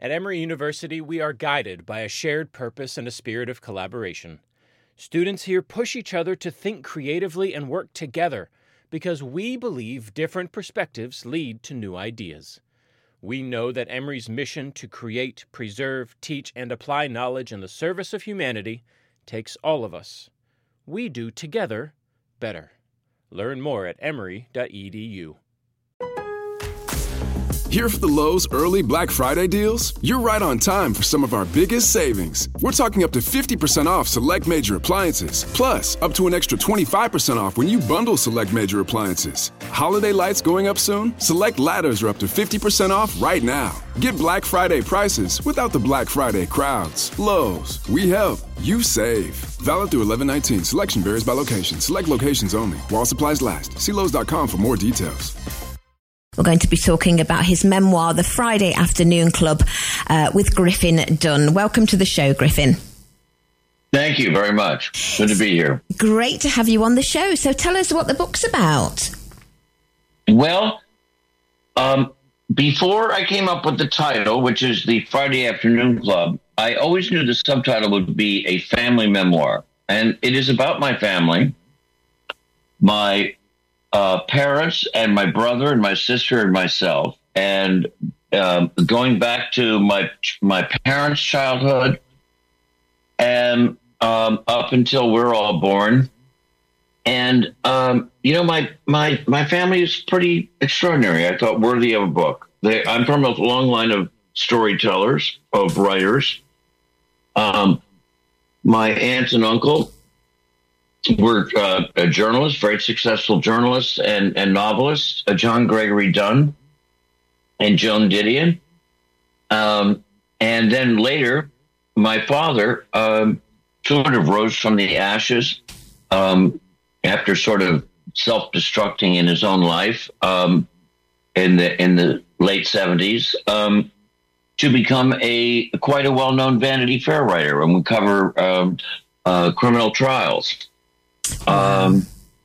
At Emory University, we are guided by a shared purpose and a spirit of collaboration. Students here push each other to think creatively and work together because we believe different perspectives lead to new ideas. We know that Emory's mission to create, preserve, teach, and apply knowledge in the service of humanity takes all of us. We do together better. Learn more at emory.edu. Here for the Lowe's early Black Friday deals? You're right on time for some of our biggest savings. We're talking up to 50% off select major appliances. Plus, up to an extra 25% off when you bundle select major appliances. Holiday lights going up soon? Select ladders are up to 50% off right now. Get Black Friday prices without the Black Friday crowds. Lowe's, we help, you save. Valid through 11/19. Selection varies by location. Select locations only. While supplies last. See Lowe's.com for more details. We're going to be talking about his memoir, The Friday Afternoon Club, with Griffin Dunne. Welcome to the show, Griffin. Thank you very much. Good to be here. Great to have you on the show. So tell us what the book's about. Well, before I came up with the title, which is The Friday Afternoon Club, I always knew the subtitle would be a family memoir. And it is about my family, my parents and my brother and my sister and myself, and going back to my parents' childhood and up until we're all born. And my family is pretty extraordinary. I thought worthy of a book. I'm from a long line of storytellers, of writers. My aunt and uncle were journalists, very successful journalists and novelists, John Gregory Dunne and Joan Didion. And then later, my father sort of rose from the ashes after sort of self-destructing in his own life in the late 70s to become quite a well-known Vanity Fair writer and would cover criminal trials. Go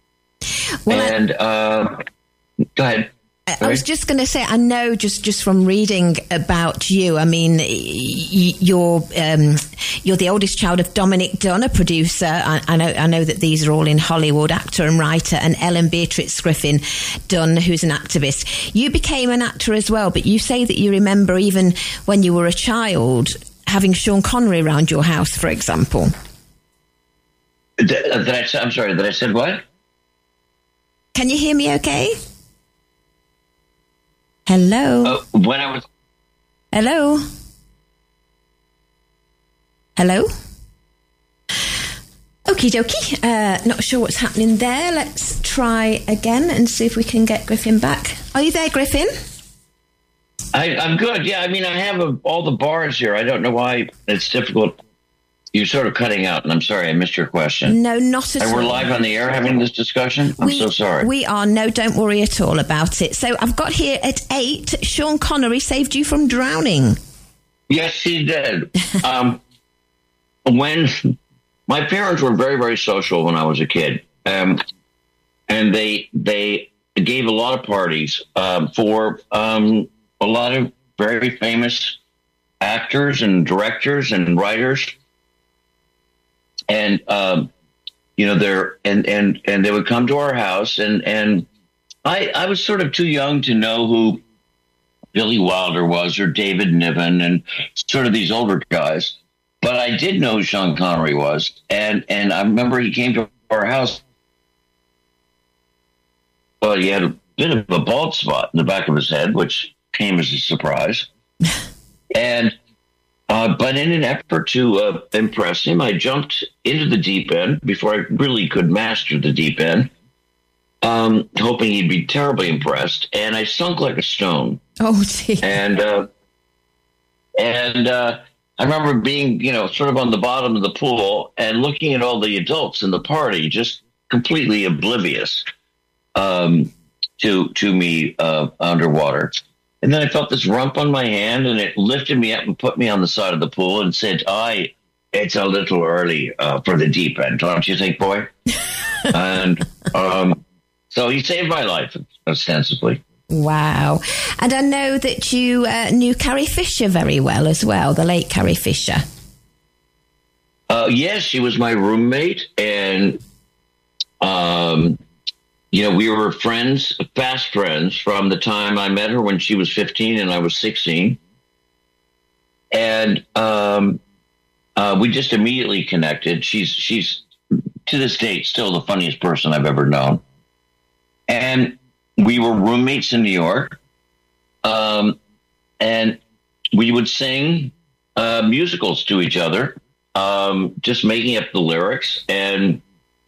ahead. I was just going to say, I know just from reading about you, I mean, you're the oldest child of Dominic Dunne, a producer. I know that these are all in Hollywood, actor and writer, and Ellen Beatrix Griffin Dunne, who's an activist. You became an actor as well, but you say that you remember even when you were a child having Sean Connery around your house, for example. I'm sorry, that I said what? Can you hear me okay? Hello? When I was... Hello? Hello? Okie dokie. Not sure what's happening there. Let's try again and see if we can get Griffin back. Are you there, Griffin? I'm good. Yeah, I mean, I have all the bars here. I don't know why it's difficult. You're sort of cutting out, and I'm sorry, I missed your question. No, not at all. And we're live on the air having this discussion? I'm so sorry. We are. No, don't worry at all about it. So I've got here at 8, Sean Connery saved you from drowning. Yes, he did. When my parents were very, very social when I was a kid, and they gave a lot of parties for a lot of very famous actors and directors and writers. And, and they would come to our house and I was sort of too young to know who Billy Wilder was or David Niven and sort of these older guys. But I did know who Sean Connery was. And I remember he came to our house. Well, he had a bit of a bald spot in the back of his head, which came as a surprise. But in an effort to impress him, I jumped into the deep end before I really could master the deep end, hoping he'd be terribly impressed. And I sunk like a stone. Oh, dear. And I remember being, sort of on the bottom of the pool and looking at all the adults in the party, just completely oblivious to me underwater. And then I felt this rump on my hand, and it lifted me up and put me on the side of the pool and said, it's a little early for the deep end, don't you think, boy? And so he saved my life, ostensibly. Wow. And I know that you knew Carrie Fisher very well as well, the late Carrie Fisher. Yes, she was my roommate, and we were friends, fast friends, from the time I met her when she was 15 and I was 16. And we just immediately connected. She's to this date still the funniest person I've ever known. And we were roommates in New York. And we would sing musicals to each other, just making up the lyrics and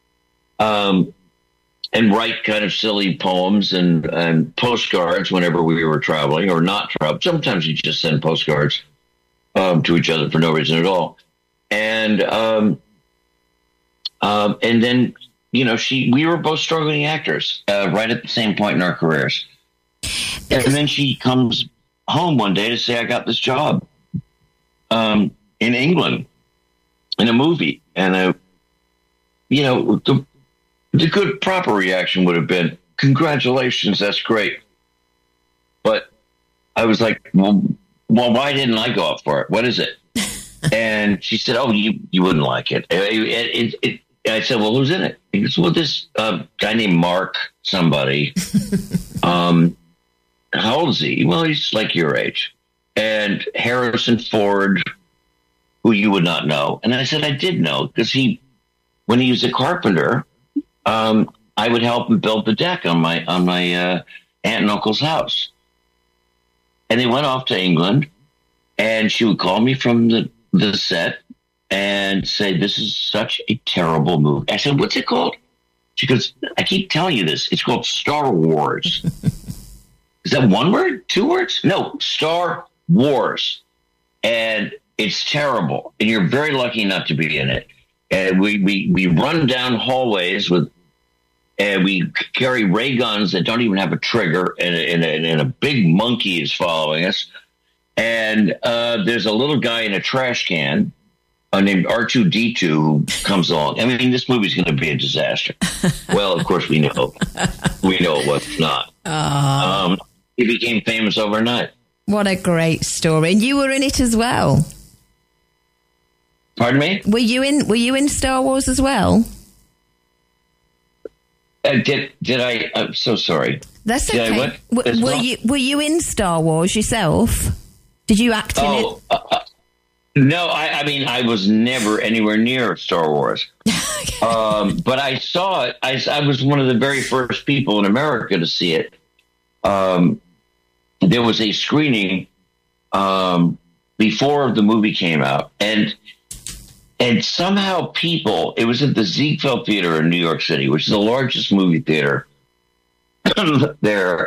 write kind of silly poems and postcards whenever we were traveling or not traveling. Sometimes you just send postcards to each other for no reason at all. And then, we were both struggling actors right at the same point in our careers. And then she comes home one day to say, I got this job in England in a movie. And, the good proper reaction would have been, congratulations, that's great. But I was like, well, why didn't I go up for it? What is it? And she said, oh, you wouldn't like it. I said, well, who's in it? He goes, well, this guy named Mark somebody. How old is he? Well, he's like your age. And Harrison Ford, who you would not know. And I said, I did know, because when he was a carpenter, I would help him build the deck on my aunt and uncle's house. And they went off to England, and she would call me from the set and say, this is such a terrible movie. I said, what's it called? She goes, I keep telling you this. It's called Star Wars. Is that one word? 2 words? No, Star Wars. And it's terrible. And you're very lucky not to be in it. And we run down hallways and we carry ray guns that don't even have a trigger, and a big monkey is following us. And there's a little guy in a trash can named R2-D2 who comes along. I mean, this movie's going to be a disaster. Well, of course we know. We know it was not. He became famous overnight. What a great story. And you were in it as well. Pardon me? Were you in Star Wars as well? Did I? I'm so sorry. That's okay. Did I what? Were you in Star Wars yourself? Did you act in it? No, I mean, I was never anywhere near Star Wars. But I saw it. I was one of the very first people in America to see it. There was a screening before the movie came out, and somehow it was at the Ziegfeld Theater in New York City, which is the largest movie theater there.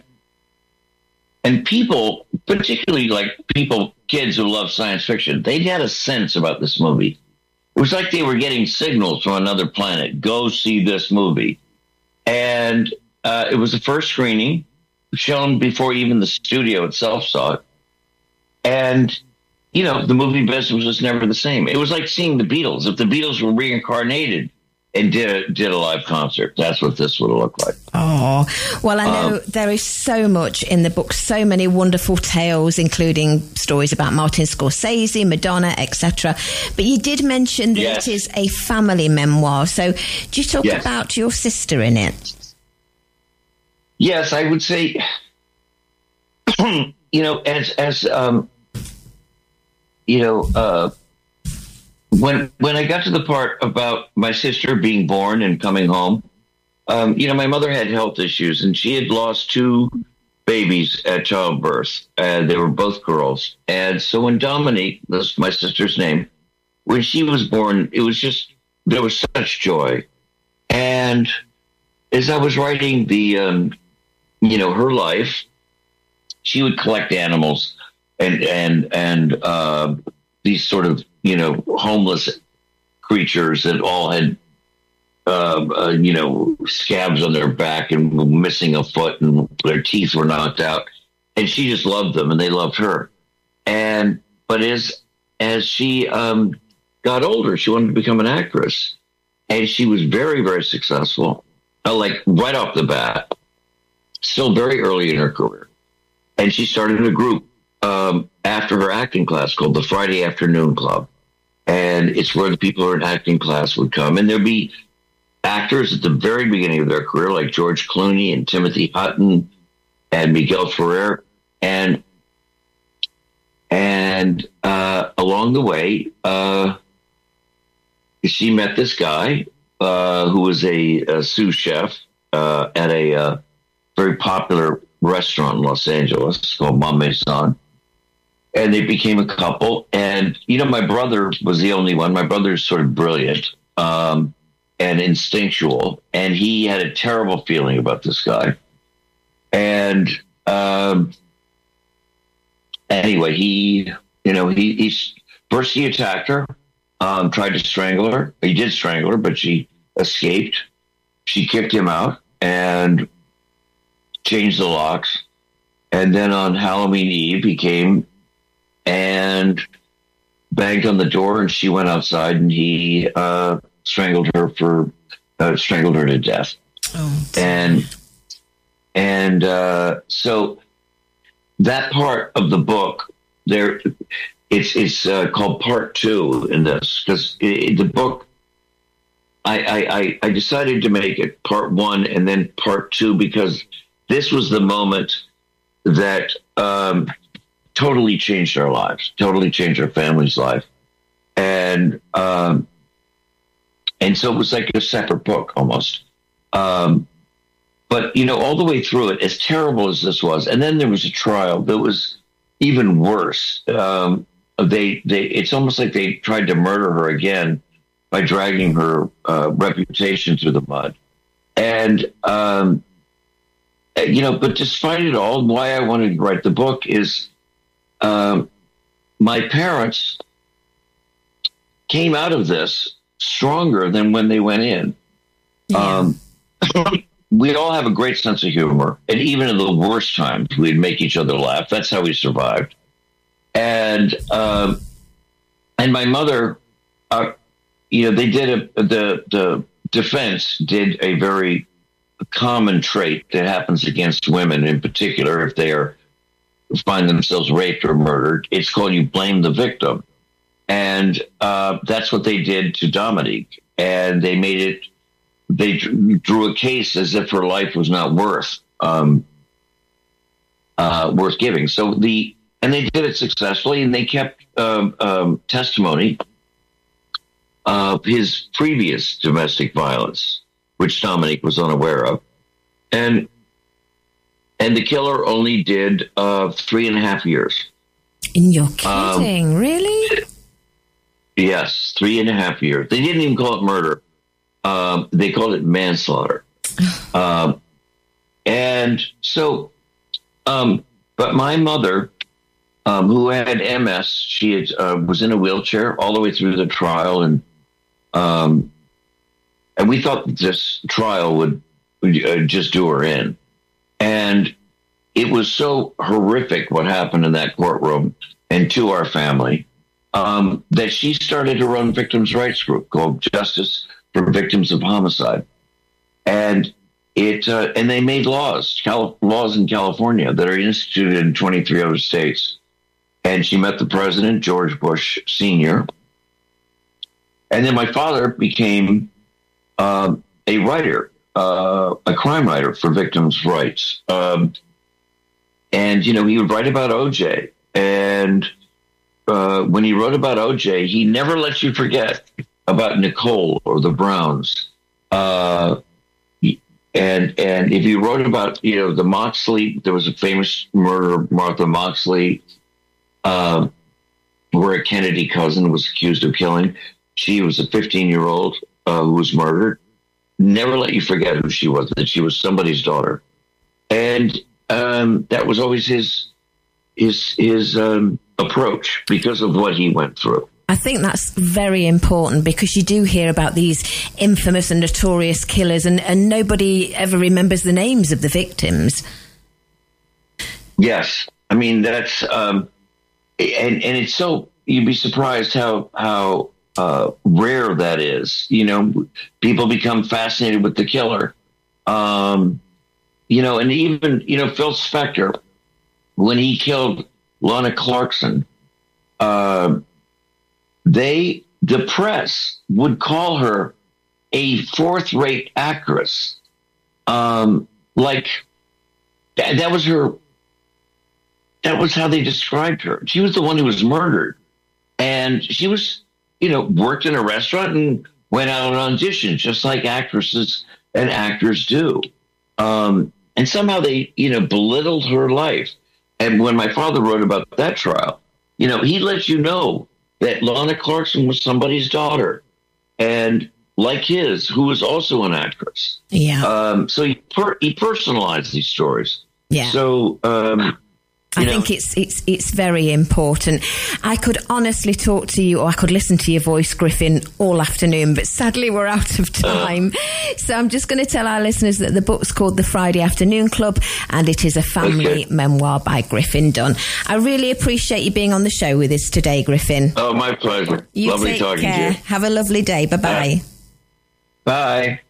And people, particularly kids who love science fiction, they had a sense about this movie. It was like they were getting signals from another planet. Go see this movie. And it was the first screening, shown before even the studio itself saw it. And the movie business was just never the same. It was like seeing the Beatles. If the Beatles were reincarnated and did a live concert, that's what this would have looked like. Oh, well, I know there is so much in the book, so many wonderful tales, including stories about Martin Scorsese, Madonna, etc. But you did mention that It is a family memoir. So do you talk about your sister in it? Yes, I would say, when I got to the part about my sister being born and coming home, my mother had health issues, and she had lost 2 babies at childbirth. They were both girls. And so when Dominique, that's my sister's name, when she was born, there was such joy. And as I was writing her life, she would collect animals and these sort of, homeless creatures that all had, scabs on their back and were missing a foot and their teeth were knocked out. And she just loved them and they loved her. But as she got older, she wanted to become an actress. And she was very, very successful, like right off the bat. still very early in her career. And she started a group after her acting class called the Friday Afternoon Club. And it's where the people who are in acting class would come. And there'd be actors at the very beginning of their career, like George Clooney and Timothy Hutton and Miguel Ferrer. And along the way, she met this guy who was a sous chef at a very popular restaurant in Los Angeles called Mont Maison. And they became a couple. And, my brother was the only one. My brother's sort of brilliant and instinctual. And he had a terrible feeling about this guy. And anyway, he first he attacked her, tried to strangle her. He did strangle her, but she escaped. She kicked him out and changed the locks. And then on Halloween Eve, he came and banged on the door, and she went outside, and he strangled her to death. Oh, and so that part of the book there, it's called Part 2 in this, because the book, I decided to make it Part 1 and then Part 2 because this was the moment that totally changed our lives, totally changed our family's life. And so it was like a separate book almost. But, all the way through it, as terrible as this was, and then there was a trial that was even worse. It's almost like they tried to murder her again by dragging her reputation through the mud. And, but despite it all, why I wanted to write the book is my parents came out of this stronger than when they went in. Yeah. We all have a great sense of humor, and even in the worst times, we'd make each other laugh. That's how we survived. And my mother, they did the defense did a very common trait that happens against women in particular if they find themselves raped or murdered. It's called you blame the victim. And that's what they did to Dominique. And they drew a case as if her life was not worth giving. And they did it successfully, and they kept testimony of his previous domestic violence, which Dominique was unaware of. And the killer only did 3.5 years. You're kidding, really? Yes, 3.5 years. They didn't even call it murder. They called it manslaughter. And so, but my mother, who had MS, she was in a wheelchair all the way through the trial. And we thought this trial would just do her in. And it was so horrific what happened in that courtroom and to our family that she started to run a victims' rights group called Justice for Victims of Homicide. And and they made laws in California that are instituted in 23 other states. And she met the president, George Bush Sr. And then my father became a writer, a crime writer for victims' rights. And, he would write about O.J. And when he wrote about O.J., he never lets you forget about Nicole or the Browns. And if you wrote about, the Moxley, there was a famous murder of Martha Moxley, where a Kennedy cousin was accused of killing. She was a 15-year-old who was murdered. Never let you forget who she was, that she was somebody's daughter. And that was always his approach because of what he went through. I think that's very important because you do hear about these infamous and notorious killers and nobody ever remembers the names of the victims. Yes. I mean, that's, and it's so, you'd be surprised how rare that is. People become fascinated with the killer. and even, Phil Spector, when he killed Lana Clarkson, the press would call her a fourth-rate actress. Like that was her. That was how they described her. She was the one who was murdered, and she was, worked in a restaurant and went out on auditions, just like actresses and actors do. And somehow they, belittled her life. And when my father wrote about that trial, he let you know that Lana Clarkson was somebody's daughter, and like his, who was also an actress. Yeah. So he personalized these stories. Yeah. So I think it's very important. I could honestly talk to you, or I could listen to your voice, Griffin, all afternoon, but sadly we're out of time. So I'm just going to tell our listeners that the book's called The Friday Afternoon Club, and it is a family memoir by Griffin Dunne. I really appreciate you being on the show with us today, Griffin. Oh, my pleasure. You lovely take talking care. to you. Have a lovely day. Bye-bye. Bye.